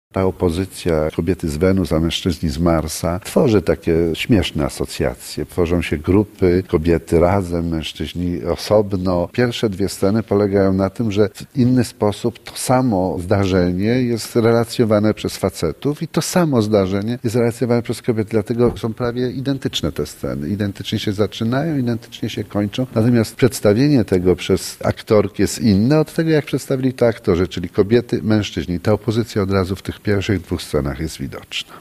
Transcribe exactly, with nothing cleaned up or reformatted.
Ta opozycja kobiety z Wenus, a mężczyźni z Marsa tworzy takie śmieszne asocjacje. Tworzą się grupy, kobiety razem, mężczyźni osobno. Pierwsze dwie sceny polegają na tym, że w inny sposób to samo zdarzenie jest relacjonowane przez facetów i to samo zdarzenie jest relacjonowane przez kobiety. Dlatego są prawie identyczne te sceny. Identycznie się zaczynają, identycznie się kończą. Natomiast przedstawienie tego przez aktorki jest inne od tego, jak przedstawili to aktorzy, czyli kobiety, mężczyźni. Ta opozycja od razu w tych pierwszych dwóch scenach jest widoczna.